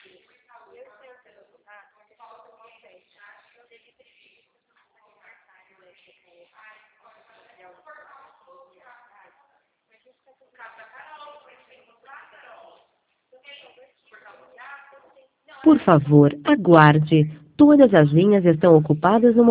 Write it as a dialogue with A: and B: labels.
A: Por favor, aguarde. Todas as linhas estão ocupadas no